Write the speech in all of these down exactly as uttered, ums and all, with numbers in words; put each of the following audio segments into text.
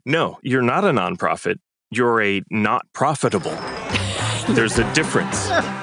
No, you're not a nonprofit. You're a not profitable. There's a difference.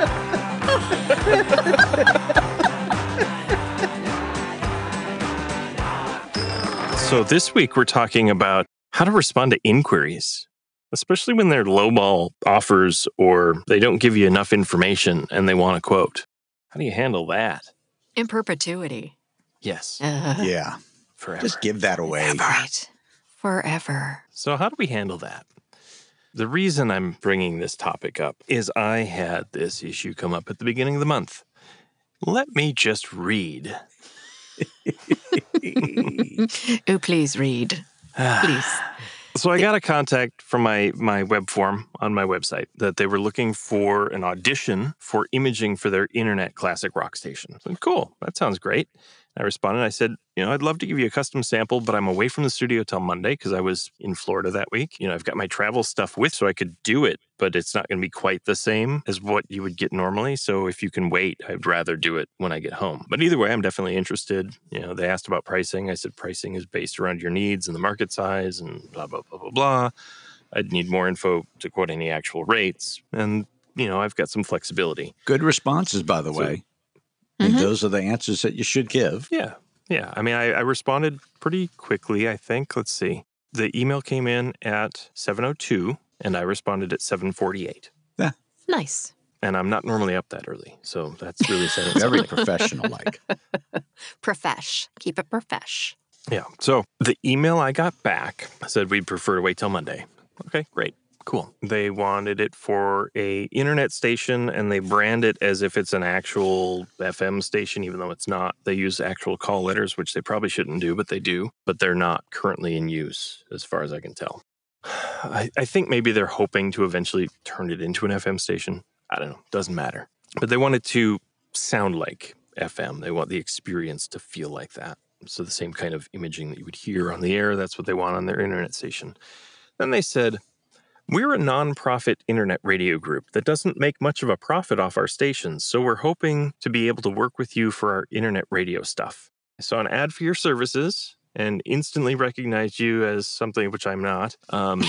So this week we're talking about how to respond to inquiries, especially when they're lowball offers or they don't give you enough information and they want a quote. How do you handle that? In perpetuity. Yes. Uh, Yeah. Forever. Just give that away. Right. Forever. So how do we handle that? The reason I'm bringing this topic up is I had this issue come up at the beginning of the month. Let me just read. Oh, please read. Please. So I got a contact from my, my web form on my website that they were looking for an audition for imaging for their internet classic rock station. I said, cool, that sounds great. I responded. I said, you know, I'd love to give you a custom sample, but I'm away from the studio till Monday because I was in Florida that week. You know, I've got my travel stuff with so I could do it, but it's not going to be quite the same as what you would get normally. So if you can wait, I'd rather do it when I get home. But either way, I'm definitely interested. You know, they asked about pricing. I said, pricing is based around your needs and the market size and blah, blah, blah, blah, blah. I'd need more info to quote any actual rates. And, you know, I've got some flexibility. Good responses, by the So- way. And those are the answers that you should give. Yeah. Yeah. I mean, I, I responded pretty quickly, I think. Let's see. The email came in at seven oh two, and I responded at seven forty-eight. Yeah. Nice. And I'm not normally up that early, so that's really saying Very something. professional-like. Profesh. Keep it profesh. Yeah. So the email I got back said we'd prefer to wait till Monday. Okay, great. Cool. They wanted it for a internet station, and they brand it as if it's an actual F M station, even though it's not. They use actual call letters, which they probably shouldn't do, but they do. But they're not currently in use, as far as I can tell. I, I think maybe they're hoping to eventually turn it into an F M station. I don't know. Doesn't matter. But they want it to sound like F M. They want the experience to feel like that. So the same kind of imaging that you would hear on the air, that's what they want on their internet station. Then they said, we're a nonprofit internet radio group that doesn't make much of a profit off our stations, so we're hoping to be able to work with you for our internet radio stuff. I saw an ad for your services and instantly recognized you as something which I'm not. Um,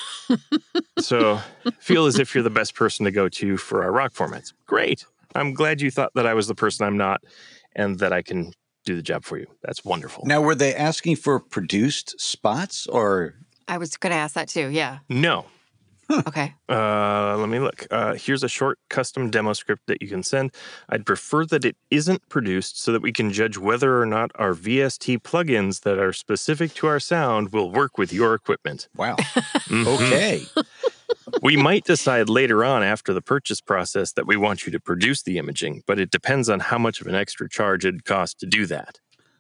so feel as if you're the best person to go to for our rock formats. Great. I'm glad you thought that I was the person I'm not and that I can do the job for you. That's wonderful. Now, were they asking for produced spots or? I was going to ask that too. Yeah. No. Okay. Uh, let me look. Uh, here's a short custom demo script that you can send. I'd prefer that it isn't produced so that we can judge whether or not our V S T plugins that are specific to our sound will work with your equipment. Wow. Mhm. Okay. We might decide later on after the purchase process that we want you to produce the imaging, but it depends on how much of an extra charge it'd cost to do that.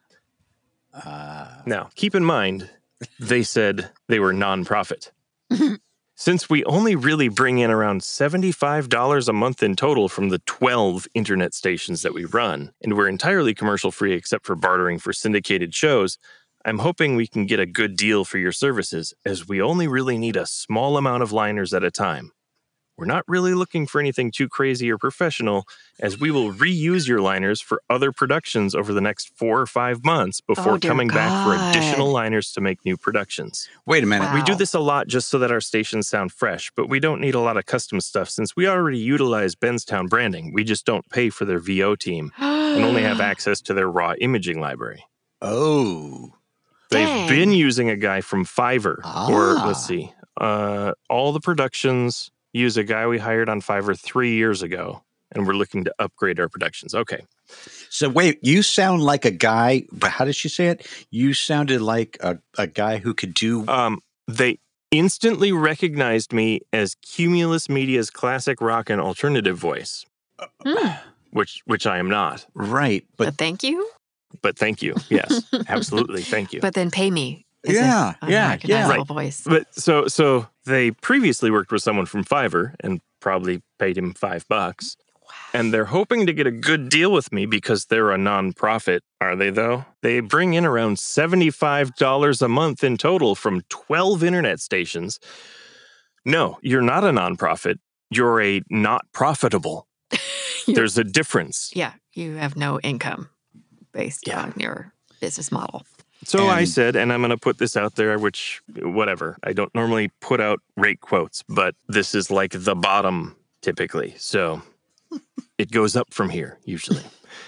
Uh, Now, keep in mind, they said they were nonprofit. Since we only really bring in around seventy-five dollars a month in total from the twelve internet stations that we run, and we're entirely commercial free except for bartering for syndicated shows, I'm hoping we can get a good deal for your services, as we only really need a small amount of liners at a time. We're not really looking for anything too crazy or professional, as we will reuse your liners for other productions over the next four or five months before Oh, dear coming back for God. additional liners to make new productions. wait a minute. Wow. We do this a lot just so that our stations sound fresh, but we don't need a lot of custom stuff since we already utilize Benstown branding. We just don't pay for their V O team and only have access to their raw imaging library. Oh. They've Dang. been using a guy from Fiverr, or Ah. let's see, uh, all the productions use a guy we hired on Fiverr three years ago, and we're looking to upgrade our productions. Okay. So wait, you sound like a guy, but how did she say it? You sounded like a, a guy who could do. Um, they instantly recognized me as Cumulus Media's classic rock and alternative voice, Hmm. which which I am not. Right. But But thank you. But thank you. Yes, absolutely. Thank you. But then pay me. as Yeah, if yeah, unrecognizable yeah. voice. But so so they previously worked with someone from Fiverr and probably paid him five bucks. And they're hoping to get a good deal with me because they're a nonprofit. Are they though? They bring in around seventy-five dollars a month in total from twelve internet stations. No, you're not a nonprofit. You're a not profitable. There's a difference. Yeah. You have no income based Yeah. on your business model. So I And- said, and I'm going to put this out there, which, whatever. I don't normally put out rate quotes, but this is like the bottom typically. So it goes up from here, usually.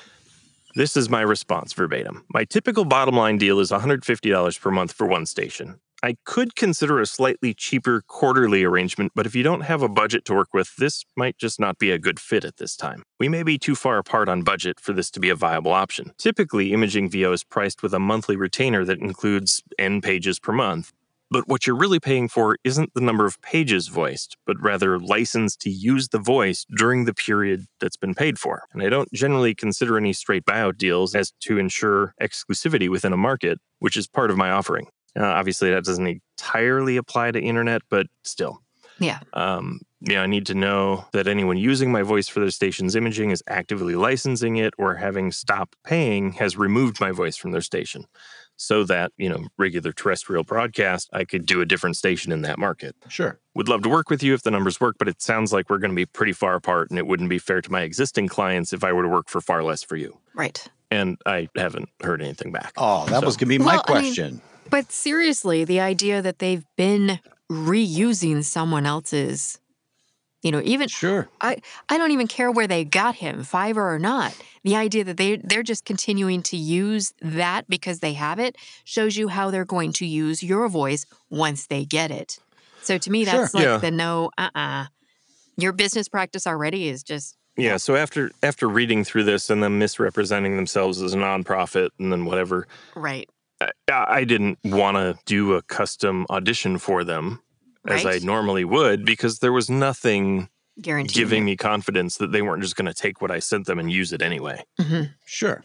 This is my response verbatim. My typical bottom line deal is one hundred fifty dollars per month for one station. I could consider a slightly cheaper quarterly arrangement, but if you don't have a budget to work with, this might just not be a good fit at this time. We may be too far apart on budget for this to be a viable option. Typically, Imaging V O is priced with a monthly retainer that includes N pages per month. But what you're really paying for isn't the number of pages voiced, but rather license to use the voice during the period that's been paid for. And I don't generally consider any straight buyout deals as to ensure exclusivity within a market, which is part of my offering. Uh, obviously, that doesn't entirely apply to internet, but still. Yeah. Um, yeah, I need to know that anyone using my voice for their station's imaging is actively licensing it or having stopped paying has removed my voice from their station. So that, you know, regular terrestrial broadcast, I could do a different station in that market. Sure. Would love to work with you if the numbers work, but it sounds like we're going to be pretty far apart and it wouldn't be fair to my existing clients if I were to work for far less for you. Right. And I haven't heard anything back. Oh, that So- was going to be my Well, I mean- question. But seriously, the idea that they've been reusing someone else's, you know, even Sure. I, I don't even care where they got him, Fiverr or not. The idea that they they're just continuing to use that because they have it shows you how they're going to use your voice once they get it. So to me, that's Sure. like Yeah. the no, uh-uh. Your business practice already is just Yeah, so after after reading through this and them misrepresenting themselves as a nonprofit and then whatever, right. I, I didn't want to do a custom audition for them as Right. I normally would because there was nothing Guaranteed. giving me confidence that they weren't just going to take what I sent them and use it anyway. hmm Sure.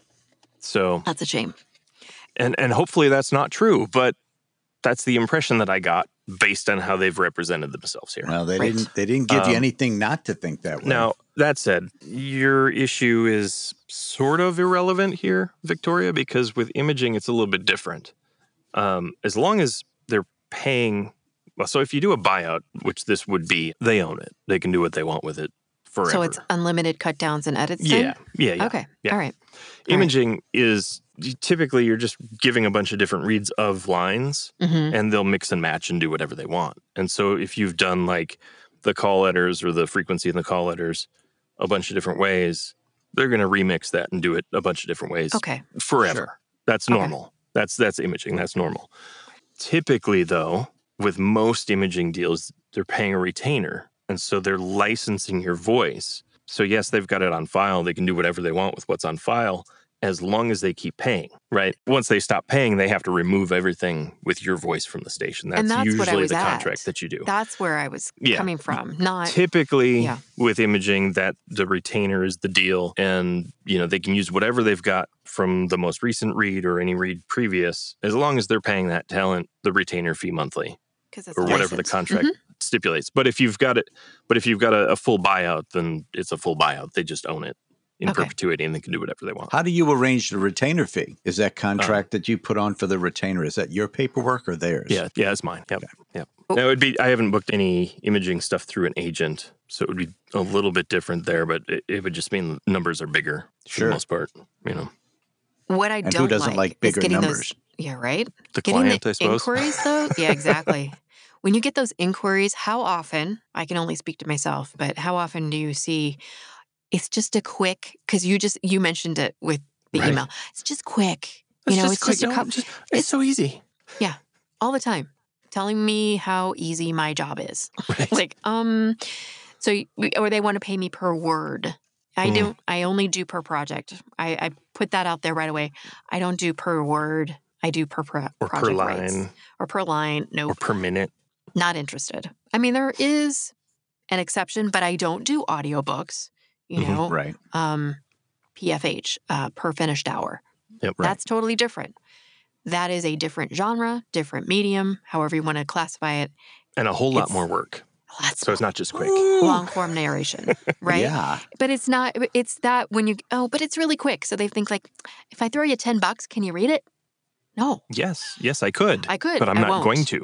So, That's a shame. and and hopefully that's not true, but that's the impression that I got based on how they've represented themselves here. Well, they Right. didn't. They didn't give you Um, anything not to think that way. Now, that said, your issue is sort of irrelevant here, Victoria, because with imaging, it's a little bit different. Um, as long as they're paying, well, so if you do a buyout, which this would be, they own it. They can do what they want with it forever. So it's unlimited cut downs and edits yeah, then? yeah, yeah. Okay. yeah. All right. All right. Imaging is typically you're just giving a bunch of different reads of lines, hmm and they'll mix and match and do whatever they want. And so if you've done like the call letters or the frequency in the call letters a bunch of different ways, they're going to remix that and do it a bunch of different ways Okay. forever. Sure. That's Okay. normal. That's that's imaging. That's normal. Typically, though, with most imaging deals, they're paying a retainer, and so they're licensing your voice. So yes, they've got it on file. They can do whatever they want with what's on file as long as they keep paying, right? Once they stop paying, they have to remove everything with your voice from the station. That's, And that's what I usually was the at. contract that you do. That's where I was Yeah. coming from. Not Typically Yeah. with imaging, that the retainer is the deal, and you know they can use whatever they've got from the most recent read or any read previous, as long as they're paying that talent the retainer fee monthly because it's or whatever the licensed. contract stipulates. But if you've got it, but if you've got a, a full buyout, then it's a full buyout. They just own it in Okay. perpetuity, and they can do whatever they want. How do you arrange the retainer fee? Is that contract that you put on for the retainer? Is that your paperwork or theirs? Yeah, yeah, it's mine. Yep, yep. Oh. Now it would be. I haven't booked any imaging stuff through an agent, so it would be a little bit different there. But it, it would just mean numbers are bigger for Sure. the most part. You know, What I And who don't doesn't like is bigger getting numbers? Those, yeah, right. the Getting client, the I suppose. inquiries though. Yeah, exactly. When you get those inquiries, how often? I can only speak to myself, but how often do you see? It's just a quick because you just you mentioned it with the Right. email. It's just quick. It's you know, just it's quick. just a No, couple. just- it's so easy. all the time telling me how easy my job is. Right. Like, um, so, y- or they want to pay me per word. I Mm. don't, I only do per project. I, I put that out there right away. I don't do per word. I do per pro- or project per line, rates. Or per line. No, or per minute. not interested. I mean, there is an exception, but I don't do audiobooks, you Mhm, know, Right. um, P F H, uh, per finished hour. Yep, right. That's totally different. That is a different genre, different medium, however you want to classify it. And a whole lot it's- more work. That's So it's not just quick. long form narration, right? Yeah. But it's not, it's that when you, oh, but it's really quick. So they think like, if I throw you ten bucks, can you read it? No, Yes, yes, I could. I could. but I'm I not won't. going to.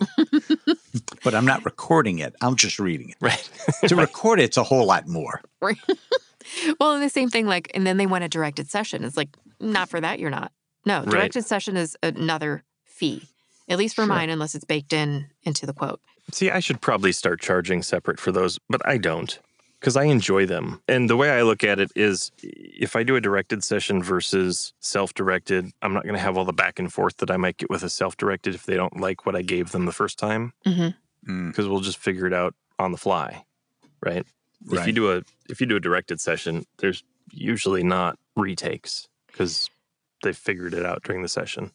But I'm not recording it. I'm just reading it. Right. To record it's a whole lot more. Right. Well, and the same thing, like, and then they want a directed session. It's like, not for that, you're not. No, Right. directed session is another fee, at least for Sure. mine, unless it's baked in into the quote. See, I should probably start charging separate for those, but I don't because I enjoy them. And the way I look at it is if I do a directed session versus self-directed, I'm not going to have all the back and forth that I might get with a self-directed if they don't like what I gave them the first time, Mm-hmm. because Mm, we'll just figure it out on the fly, right? If you right. do a if you do a directed session, there's usually not retakes because they figured it out during the session.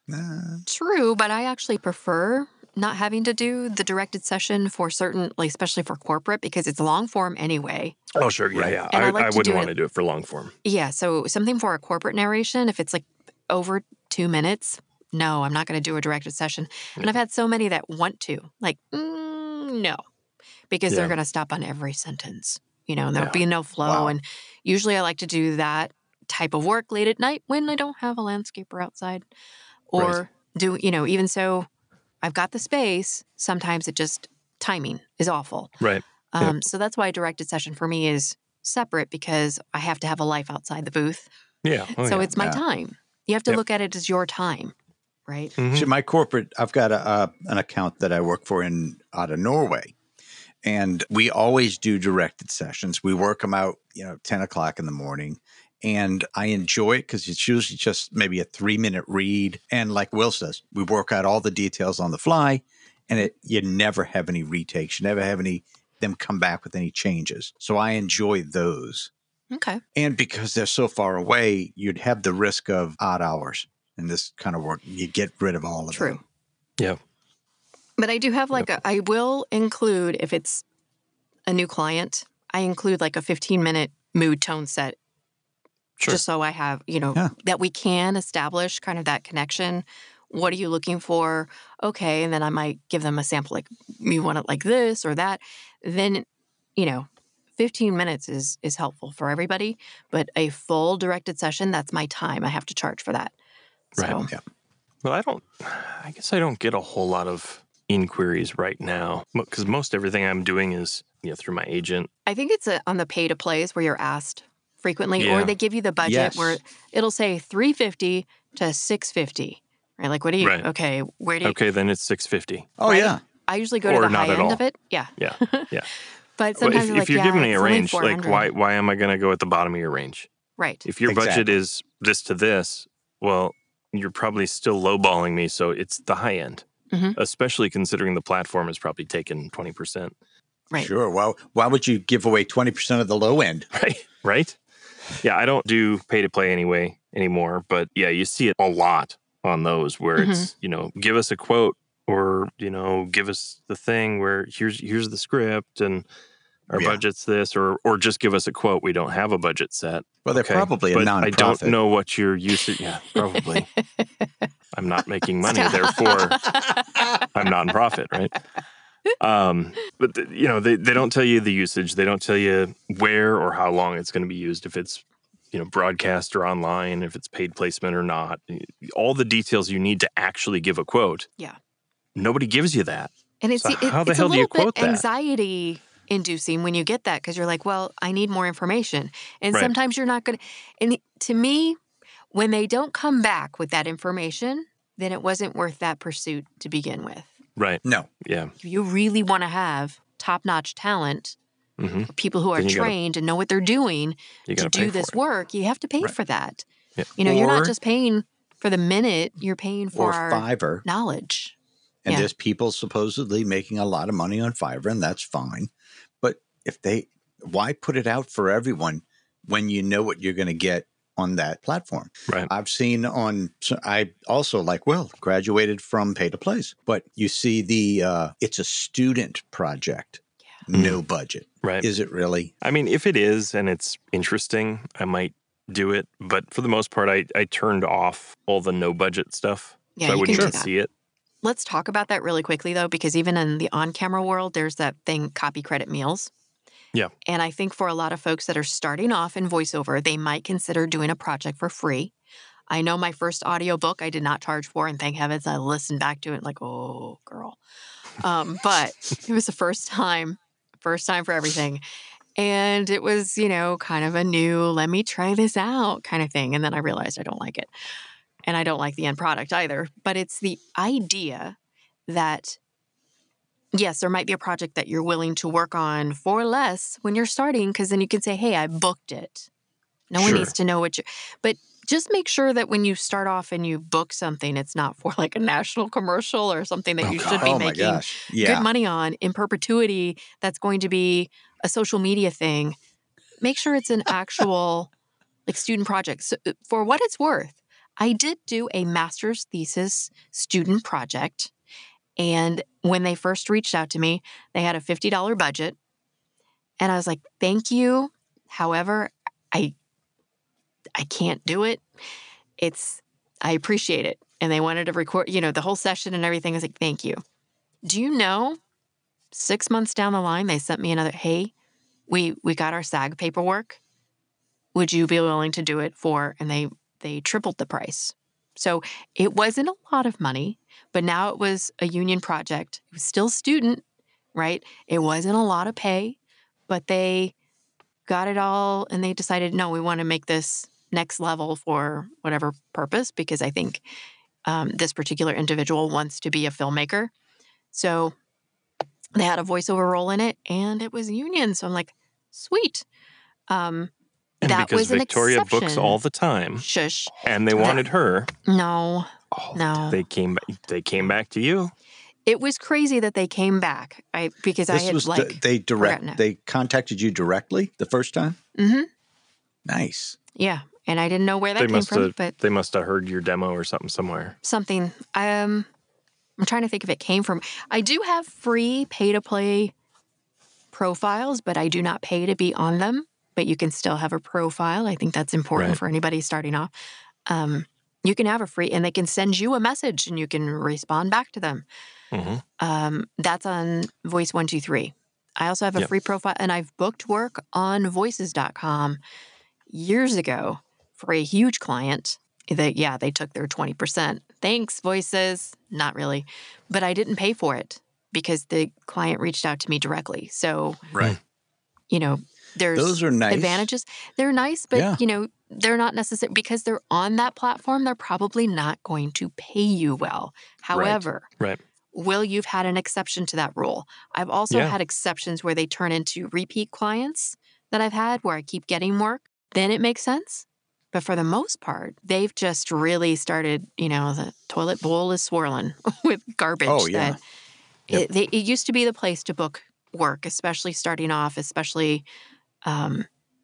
Uh, True, but I actually prefer not having to do the directed session for certain, like especially for corporate, because it's long form anyway. Oh, sure. Yeah, Right. yeah. And I, I like I to wouldn't do want it- to do it for long form. Yeah, so something for a corporate narration, if it's like over two minutes, no, I'm not going to do a directed session. And I've had so many that want to, like, mm, no, because they're Yeah. going to stop on every sentence, you know, and there'll Yeah. be no flow. Wow. And usually I like to do that type of work late at night when I don't have a landscaper outside. Or Right. do, you know, even so, I've got the space. Sometimes it just, timing is awful. Right. Um, So that's why a directed session for me is separate because I have to have a life outside the booth. Yeah. Oh, so yeah. it's my Yeah. time. You have to Yep. look at it as your time, right? Mhm. See, my corporate, I've got a, uh, an account that I work for in out of Norway, and we always do directed sessions. We work them out, you know, ten o'clock in the morning, and I enjoy it because it's usually just maybe a three minute read. And like Will says, we work out all the details on the fly, and it you never have any retakes. You never have any them come back with any changes. So I enjoy those. Okay. And because they're so far away, you'd have the risk of odd hours in this kind of work. You get rid of all of True. them. Yeah. But I do have like a, I will include, if it's a new client, I include like a fifteen minute mood tone set Sure. just so I have, you know, Yeah. that we can establish kind of that connection. What are you looking for? Okay. And then I might give them a sample, like, you want it like this or that. Then, you know, fifteen minutes is is helpful for everybody. But a full directed session, that's my time. I have to charge for that. So, Right. Yeah. Well, I don't, I guess I don't get a whole lot of inquiries right now because most everything I'm doing is, you know, through my agent. I think it's a, on the pay to plays where you're asked frequently, Yeah. or they give you the budget Yes. where it'll say three fifty to six fifty. Right? Like, what do you? Right. Okay, where do you? Okay, then it's six fifty. Oh, Right? yeah. I usually go to Or the not high at end all. of it. Yeah, Yeah. Yeah. but Well, sometimes if, they're if like, you're yeah, giving me a it's only range, like four hundred. why why am I going to go at the bottom of your range? Right. If your budget Exactly. is this to this, well, you're probably still lowballing me, so it's the high end. Mhm. Especially considering the platform has probably taken twenty percent. Right. Sure. Well, why would you give away twenty percent of the low end? Right. Right. Yeah, I don't do pay to play anyway anymore, but yeah, you see it a lot on those where Mm-hmm. it's, you know, give us a quote or, you know, give us the thing where here's here's the script and our Yeah. budget's this, or or just give us a quote. We don't have a budget set. Well, they're Okay, probably a but nonprofit. I don't know what your usage. Yeah, probably. I'm not making money, therefore I'm not in profit, right? Um, but the, you know, they, they don't tell you the usage. They don't tell you where or how long it's going to be used. If it's, you know, broadcast or online, if it's paid placement or not, all the details you need to actually give a quote. Yeah. Nobody gives you that. And it's So it- how the it's hell a do you little quote bit that? anxiety inducing when you get that because you're like, well, I need more information, and Right. sometimes you're not going to. And to me, when they don't come back with that information, then it wasn't worth that pursuit to begin with. Right. No. Yeah. If you really want to have top-notch talent, hmm people who are Then you gotta- trained and know what they're doing You to got to pay do for this it. work, you have to pay Right. for that. Yeah. You know, you're not Or- just paying for the minute; you're paying for Or our Fiverr. knowledge. And Yeah. there's people supposedly making a lot of money on Fiverr, and that's fine. But if they, why put it out for everyone when you know what you're going to get on that platform? Right. I've seen on, so I also like, well, graduated from pay to plays, but you see the, uh, it's a student project, no budget. Right. Is it really? I mean, if it is and it's interesting, I might do it. But for the most part, I, I turned off all the no budget stuff. Yeah, so I you wouldn't can do even that. see it. Let's talk about that really quickly, though, because even in the on-camera world, there's that thing, copy credit meals. Yeah. And I think for a lot of folks that are starting off in voiceover, they might consider doing a project for free. I know my first audiobook I did not charge for, and thank heavens I listened back to it like, oh, girl. Um, but it was the first time, first time for everything. And it was, you know, kind of a new, let me try this out kind of thing. And then I realized I don't like it. and I don't like the end product either, but it's the idea that, yes, there might be a project that you're willing to work on for less when you're starting, because then you can say, hey, I booked it. No one Sure. needs to know what you, but just make sure that when you start off and you book something, it's not for like a national commercial or something that Oh, you God. should be Oh, my making gosh. Yeah. good money on in perpetuity. That's going to be a social media thing. Make sure it's an actual like student project. So for what it's worth, I did do a master's thesis student project. And when they first reached out to me, they had a fifty dollars budget. And I was like, thank you. However, I I can't do it. It's, I appreciate it. And they wanted to record, you know, the whole session and everything. I was like, thank you. Do you know, six months down the line, they sent me another, hey, we, we got our SAG paperwork. Would you be willing to do it for, and they, they tripled the price. So it wasn't a lot of money, but now it was a union project. It was still student, right? It wasn't a lot of pay, but they got it all and they decided, no, we want to make this next level for whatever purpose, because I think um, this particular individual wants to be a filmmaker. So they had a voiceover role in it and it was union. So I'm like, sweet. Um, And that because was an Victoria exception. books all the time, Shush. and they wanted her, No, oh, no. they came ba- they came back to you. It was crazy that they came back. I because I This had was like di- they direct forgotten it. they contacted you directly the first time? Mm-hmm. Nice. Yeah, and I didn't know where that They came must from, have but they must have heard your demo or something somewhere. something. Um, I'm trying to think if it came from. I do have free pay to play profiles, but I do not pay to be on them. But you can still have a profile. I think that's important Right. for anybody starting off. Um, you can have a free, and they can send you a message, and you can respond back to them. hmm Um, that's on Voice one two three. I also have a Yep. free profile, and I've booked work on voices dot com years ago for a huge client. That yeah, they took their twenty percent. Thanks, Voices. Not really, but I didn't pay for it because the client reached out to me directly. So Right. you know, there's Those are nice. advantages. They're nice, but Yeah. you know, they're not necessary because they're on that platform. They're probably not going to pay you well. However, Right. Will, you've had an exception to that rule. I've also Yeah. had exceptions where they turn into repeat clients that I've had where I keep getting work. Then it makes sense. But for the most part, they've just really started, you know, the toilet bowl is swirling with garbage. Oh, yeah. That Yep. it, they, it used to be the place to book work, especially starting off, especially um,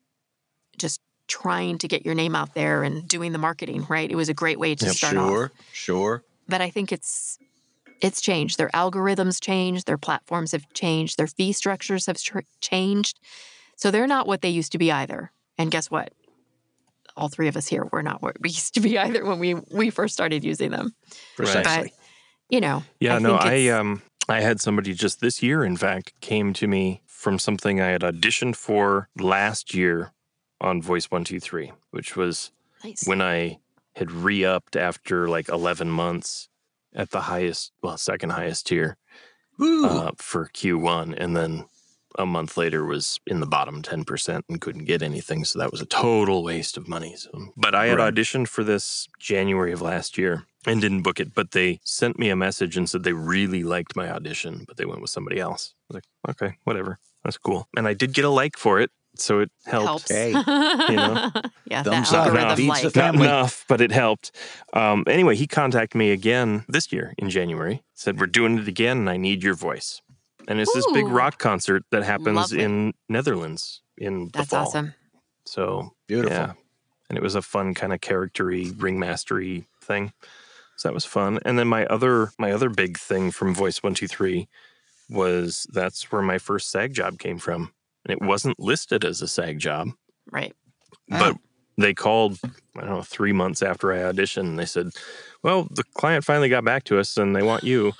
just trying to get your name out there and doing the marketing, right? It was a great way to Yep. start off. Sure. Sure. But I think it's it's changed. Their algorithms changed. Their platforms have changed. Their fee structures have tr- changed. So they're not what they used to be either. And guess what? All three of us here were not what we used to be either when we we first started using them. Precisely. But you know, Yeah, I no, think I it's- um I had somebody just this year, in fact, came to me from something I had auditioned for last year on Voice one two three, which was nice. when I had re-upped after like eleven months at the highest, well, second highest tier Woo. uh, for Q one, and then a month later was in the bottom ten percent and couldn't get anything, so that was a total waste of money. So, but I had Right. auditioned for this January of last year and didn't book it, but they sent me a message and said they really liked my audition, but they went with somebody else. I was like, okay, whatever, that's cool. And I did get a like for it, so it helped. helps. Hey, know, yeah, thumbs the up. algorithm Feeds like. the Not family. enough, but it helped. Um, anyway, he contacted me again this year in January, said, we're doing it again and I need your voice. And it's this big Ooh. rock concert that happens Lovely. in Netherlands in the That's fall. awesome. So Beautiful. yeah, and it was a fun kind of charactery ringmastery thing. So that was fun. And then my other my other big thing from Voice one two three was that's where my first SAG job came from. And it wasn't listed as a SAG job, Right. but they called, I don't know, three months after I auditioned. And they said, well, the client finally got back to us and they want you.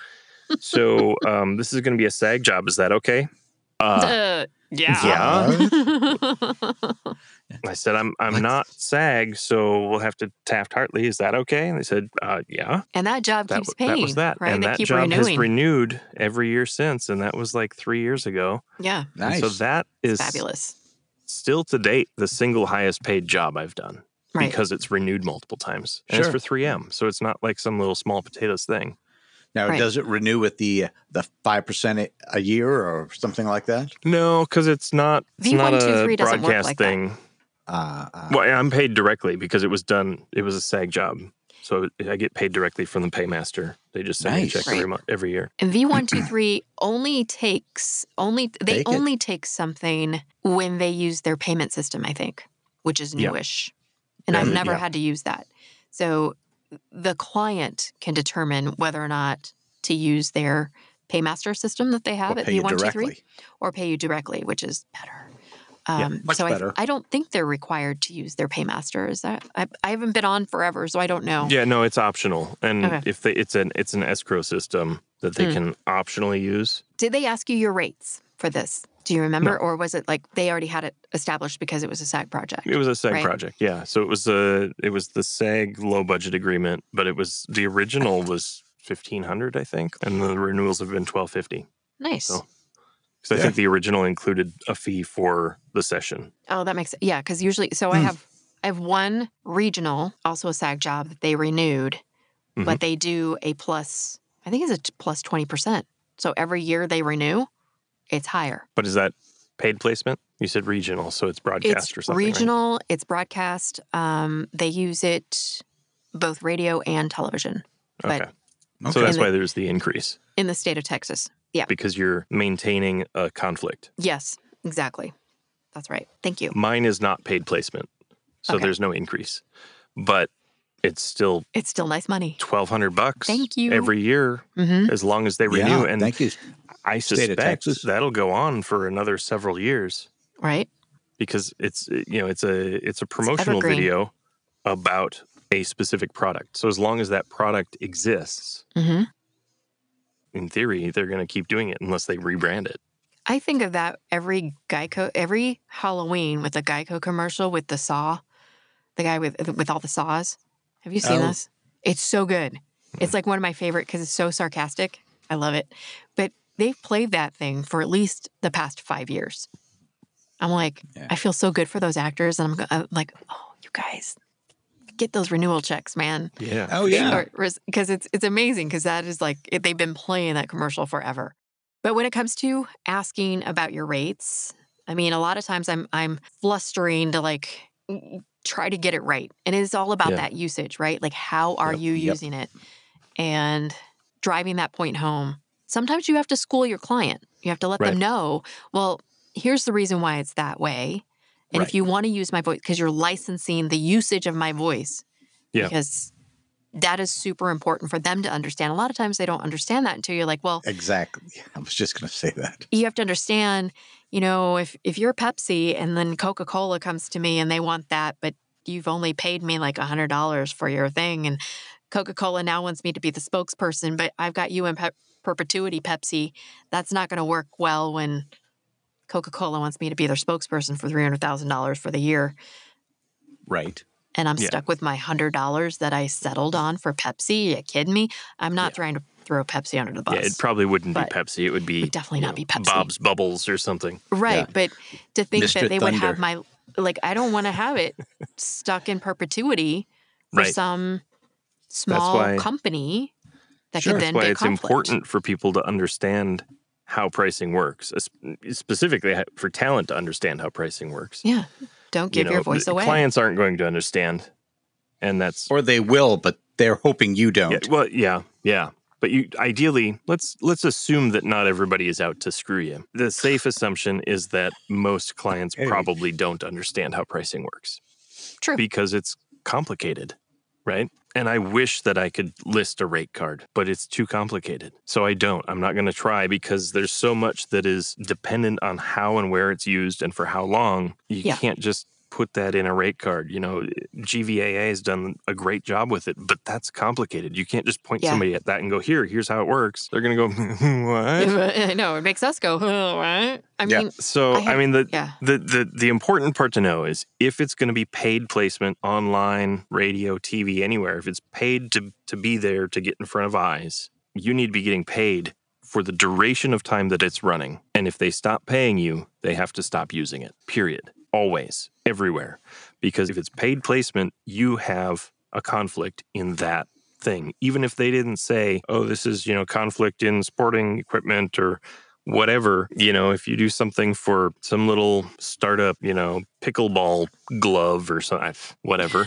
So um, this is going to be a SAG job. Is that okay? Uh, Uh, yeah. yeah. I said, I'm I'm not SAG, so we'll have to Taft Hartley. Is that okay? And they said, uh, yeah. And that job That, keeps w- paying. that was that. Right? And they that keep job renewing. has renewed every year since. And that was like three years ago. yeah. And Nice. so that is Fabulous. still to date the single highest paid job I've done. Right. because it's renewed multiple times. And Sure. it's for three M. So it's not like some little small potatoes thing. Now, Right. does it renew with the the five percent a, a year or something like that? No, because it's not, it's V not one two a three doesn't work broadcast like that. thing. Uh, uh, Well, I'm paid directly because it was done, it was a SAG job. So I get paid directly from the paymaster. They just send me a Nice. check every Right. month, every year. And V one two three only takes only they Take it. only take something when they use their payment system, I think, which is Yeah. newish. And Yeah, I've the- never yeah. had to use that. So the client can determine whether or not to use their paymaster system that they have or at pay you V one two three directly. or pay you directly, which is better. Yeah, Um, much so better. I, I don't think they're required to use their paymaster. Is that I, I haven't been on forever, so I don't know. Yeah, no, it's optional. And Okay. if they, it's an it's an escrow system that they Hmm. can optionally use. Did they ask you your rates for this? Do you remember? No. Or was it like they already had it established because it was a SAG project? It was a SAG Right. project, yeah. So it was a it was the SAG low budget agreement, but it was the original was fifteen hundred, I think, and the renewals have been twelve fifty. Nice. So- Because I Yeah. think the original included a fee for the session. Oh, that makes yeah. Because usually, so I Hmm. have I have one regional, also a SAG job that they renewed, Mhm. but they do a plus. I think it's a t- plus twenty percent. So every year they renew, it's higher. But is that paid placement? You said regional, so it's broadcast It's or something. right? regional. It's broadcast. Um, they use it both radio and television, but Okay. Okay. So that's And why there's the increase, in the state of Texas. Yeah. because you're maintaining a conflict. Yes. Exactly. That's right. Thank you. Mine is not paid placement, so Okay. there's no increase. But it's still It's still nice money. twelve hundred bucks Thank you. every year Mm-hmm. as long as they renew. yeah, and thank you. I State of suspect Texas. that'll go on for another several years Right. because it's you know it's a it's a promotional evergreen. video about a specific product. So as long as that product exists, Mm-hmm. in theory, they're going to keep doing it unless they rebrand it. I think of that every Geico, every Halloween with the Geico commercial with the saw, the guy with with all the saws. Have you seen Oh. this? It's so good. It's like one of my favorite because it's so sarcastic. I love it. But they've played that thing for at least the past five years. I'm like, Yeah. I feel so good for those actors, and I'm, go- I'm like, oh, you guys, get those renewal checks, man. Yeah. Oh, yeah. Because it's it's amazing because that is like it, they've been playing that commercial forever. But when it comes to asking about your rates, I mean, a lot of times I'm I'm flustering to like try to get it right, and it's all about Yeah. that usage, right? Like, how are Yep, you yep. using it, and driving that point home. Sometimes you have to school your client. You have to let Right. them know. Well, here's the reason why it's that way. And if Right. you want to use my voice, because you're licensing the usage of my voice, Yeah. because that is super important for them to understand. A lot of times they don't understand that until you're like, well, Exactly. I was just going to say that. you have to understand, you know, if if you're Pepsi and then Coca-Cola comes to me and they want that, but you've only paid me like one hundred dollars for your thing, and Coca-Cola now wants me to be the spokesperson, but I've got you in pe- perpetuity, Pepsi. That's not going to work well when Coca-Cola wants me to be their spokesperson for three hundred thousand dollars for the year. Right. And I'm Yeah. stuck with my one hundred dollars that I settled on for Pepsi. You kidding me? I'm not Yeah. trying to throw Pepsi under the bus. Yeah, it probably wouldn't But be Pepsi. It would be would definitely you not know, be Pepsi. Bob's Bubbles or something. Right. Yeah. But to think Mister that they would have Thunder. my, like, I don't want to have it stuck in perpetuity for Right. some small why- company that Sure. could That's then why be a it's conflict. important for people to understand how pricing works, es- specifically ha- for talent to understand how pricing works. Yeah. Don't give You know, your voice the away. Clients aren't going to understand, and that's Or they will, but they're hoping you don't. yeah, well, yeah, yeah. But you ideally, let's let's assume that not everybody is out to screw you. The safe assumption is that most clients Hey. probably don't understand how pricing works True. because it's complicated, right? And I wish that I could list a rate card, but it's too complicated. So I don't. I'm not going to try because there's so much that is dependent on how and where it's used and for how long. You Yeah. can't just put that in a rate card. You know, G V A A has done a great job with it, but that's complicated. You can't just point Yeah. somebody at that and go, here, here's how it works. They're going to go, what? I know. It makes us go, oh, what? I Yeah. mean, So, I I, had- mean, the, yeah. the, the, the important part to know is if it's going to be paid placement online, radio, T V, anywhere, if it's paid to, to be there to get in front of eyes, you need to be getting paid for the duration of time that it's running. And if they stop paying you, they have to stop using it, period. always, everywhere. Because if it's paid placement, you have a conflict in that thing. Even if they didn't say, oh, this is, you know, conflict in sporting equipment or whatever, you know, if you do something for some little startup, you know, pickleball glove or something, whatever.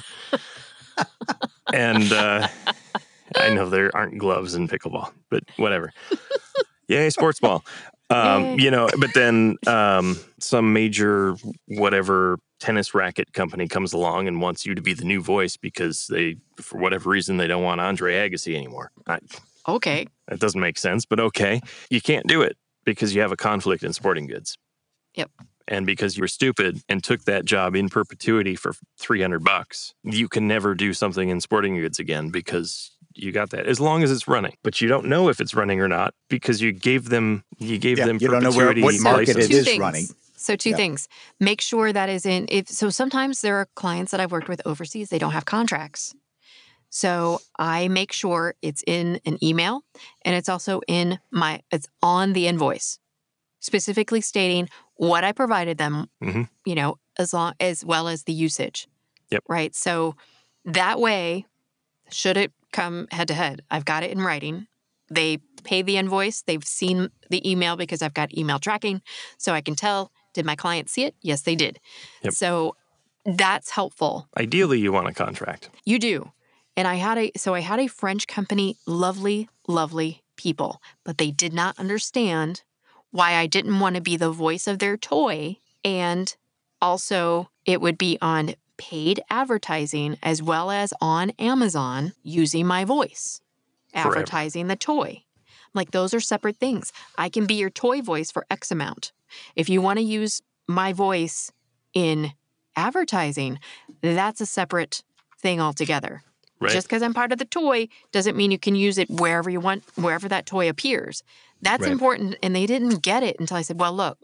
and uh, I know there aren't gloves in pickleball, but whatever. Yay, sports ball. Um, Yay. You know, but then um, some major whatever tennis racket company comes along and wants you to be the new voice because they, for whatever reason, they don't want Andre Agassi anymore. I, Okay. that doesn't make sense, but okay. You can't do it because you have a conflict in sporting goods. Yep. And because you were stupid and took that job in perpetuity for three hundred bucks, you can never do something in sporting goods again because you got that, as long as it's running. But you don't know if it's running or not because you gave them you gave Yeah, them you don't know where- perpetuity what market license. it two is things. running. So two Yeah. things. Make sure that is in if so sometimes there are clients that I've worked with overseas, they don't have contracts. So I make sure it's in an email and it's also in my it's on the invoice, specifically stating what I provided them, Mhm. you know, as long as well as the usage. Yep. Right. So that way, should it come head to head, I've got it in writing. They pay the invoice. They've seen the email because I've got email tracking. So I can tell, did my client see it? Yes, they did. Yep. So that's helpful. Ideally, you want a contract. You do. And I had a, so I had a French company, lovely, lovely people, but they did not understand why I didn't want to be the voice of their toy. And also it would be on paid advertising as well as on Amazon using my voice, Forever. advertising the toy. Like those are separate things. I can be your toy voice for X amount. If you want to use my voice in advertising, that's a separate thing altogether. Right. Just because I'm part of the toy doesn't mean you can use it wherever you want, wherever that toy appears. That's Right. important. And they didn't get it until I said, well, look,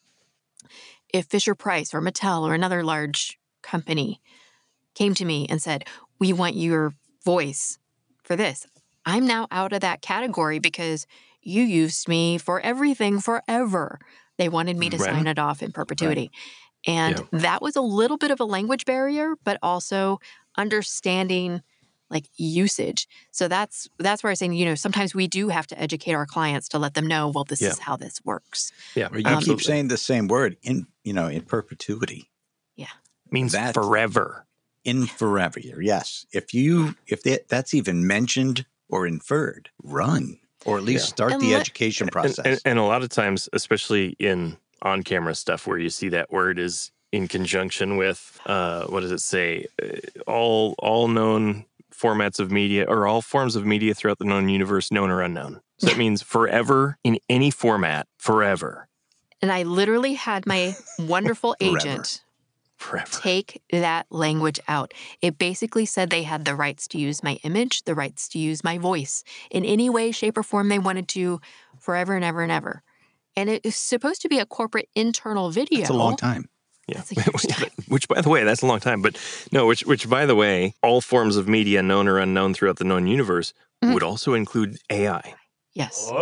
if Fisher Price or Mattel or another large company came to me and said, we want your voice for this, I'm now out of that category because you used me for everything forever. They wanted me to Right. sign it off in perpetuity. And Yeah. that was a little bit of a language barrier, but also understanding like usage. So that's that's where I'm saying, you know, sometimes we do have to educate our clients to let them know, well, this Yeah. is how this works. Yeah, Or you absolutely. keep saying the same word in, you know, in perpetuity, means that- forever. in forever. Yes. If you, if that, that's even mentioned or inferred, run, or at least Yeah. start And the let- education And, process. and, and a lot of times, especially in on-camera stuff where you see that word is in conjunction with, uh, what does it say? Uh, all all known formats of media or all forms of media throughout the known universe, known or unknown. So that means forever in any format, forever. And I literally had my wonderful Forever. agent Forever. take that language out. It basically said they had the rights to use my image, the rights to use my voice in any way, shape, or form they wanted to forever and ever and ever. And it is supposed to be a corporate internal video. That's a long time. Yeah. That's a huge time. Which, by the way, that's a long time. But no, which, which, by the way, all forms of media, known or unknown throughout the known universe, Mhm. would also include A I. Yes.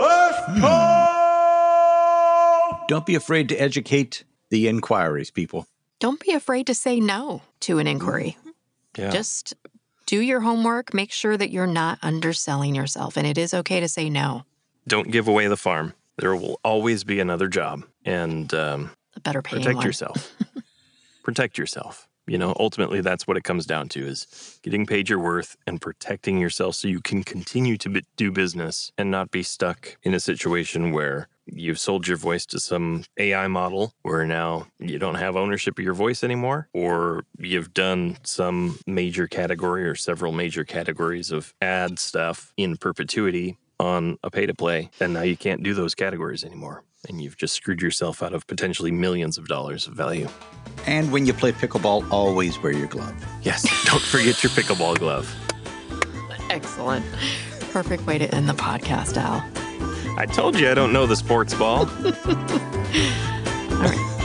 Don't be afraid to educate the inquiries, people. Don't be afraid to say no to an inquiry. Yeah. Just do your homework. Make sure that you're not underselling yourself. And it is okay to say no. Don't give away the farm. There will always be another job. And um, A better paying protect one. yourself. Protect yourself. You know, ultimately, that's what it comes down to is getting paid your worth and protecting yourself so you can continue to b- do business and not be stuck in a situation where you've sold your voice to some A I model where now you don't have ownership of your voice anymore, or you've done some major category or several major categories of ad stuff in perpetuity on a pay-to-play, and now you can't do those categories anymore. And you've just screwed yourself out of potentially millions of dollars of value. And when you play pickleball, always wear your glove. Yes, don't forget your pickleball glove. Excellent. Perfect way to end the podcast, Al. I told you I don't know the sports ball. All right.